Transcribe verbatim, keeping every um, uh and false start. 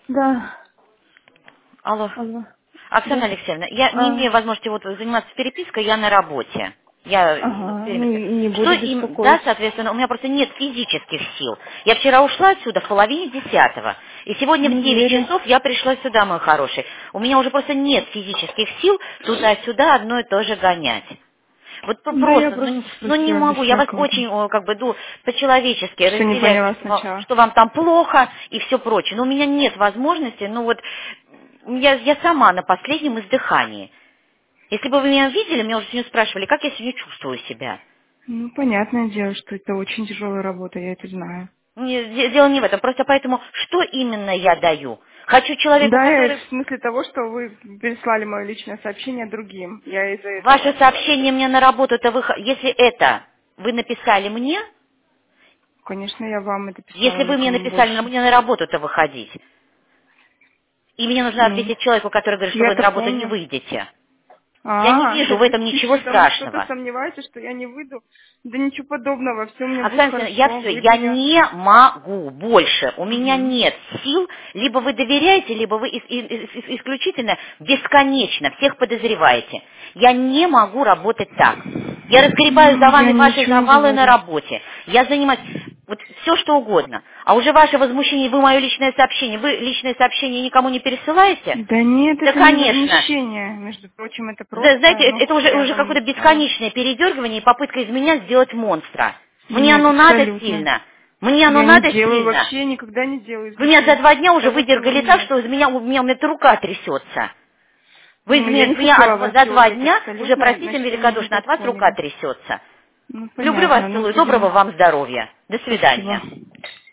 Да. Алло. Алло. Оксана Да. Алексеевна, я не А, имею возможности вот заниматься перепиской, я на работе. Я ну, ага, ну перемещаюсь. и не Что буду им, да, беспокоить. соответственно, у меня просто нет физических сил. Я вчера ушла отсюда в половине десятого, и сегодня в Не девять верю. часов я пришла сюда, мой хороший. У меня уже просто нет физических сил туда-сюда одно и то же гонять. Вот ну, Да я просто, ну, просто не ну, не спросила без могу, я вас всякого там. очень, о, как бы, ну, по-человечески Что не разделяю, поняла что вам, сначала. что вам там плохо и все прочее. Но у меня нет возможности, ну вот, я, я сама на последнем издыхании. Если бы вы меня видели, меня уже сегодня спрашивали, как я сегодня чувствую себя. Ну, понятное дело, что это очень тяжелая работа, я это знаю. Не, де- дело не в этом, просто поэтому, что именно я даю? Хочу человеку, Да, я который... в смысле того, что вы переслали мое личное сообщение другим. Я из-за Ваше этого. сообщение мне на работу, это вы... х- Если это вы написали мне, Конечно, я вам это писала, если вы мне никому написали, на- больше. мне на работу-то выходить. И мне нужно Ну, ответить человеку, который говорит, что вы на я-то работу не помню. выйдете. Я не А, вижу так в вы этом ничего потому что-то страшного. сомневаетесь, что я не выйду. Да ничего подобного, все у меня будет Оксана Алексеевна, я хорошо, все, выйду я я. не могу больше, у меня Мгм. нет сил, либо вы доверяете, либо вы ис- ис- ис- исключительно бесконечно всех подозреваете. Я не могу работать так. Я разгребаю за Ну, я вами ваши ничего не завалы на говорю. работе. Я занимаюсь вот все что угодно. А уже ваше возмущение, вы мое личное сообщение, вы личное сообщение никому не пересылаете? Да нет, Да, это не конечно. возмущение. Между прочим, это Зна- просто, Знаете, ну, это уже, я уже вам какое-то написала. бесконечное передергивание и попытка из меня сделать монстра. Мне Нет, оно надо абсолютно. сильно. Мне оно Я не надо делаю сильно. вообще, никогда не делаю из Вы меня за людей два дня уже того, кого выдергали так, нет. что из меня, у меня, у меня эта рука трясется. Вы из Ну, меня, я из не меня хотела от- вас за два дергать дня уже, абсолютно, простите значит, вы меня великодушно, от вас рука недопоняли. трясется. Ну, Люблю вас, понятно, ну, целую, доброго будем... вам здоровья. До Спасибо. свидания.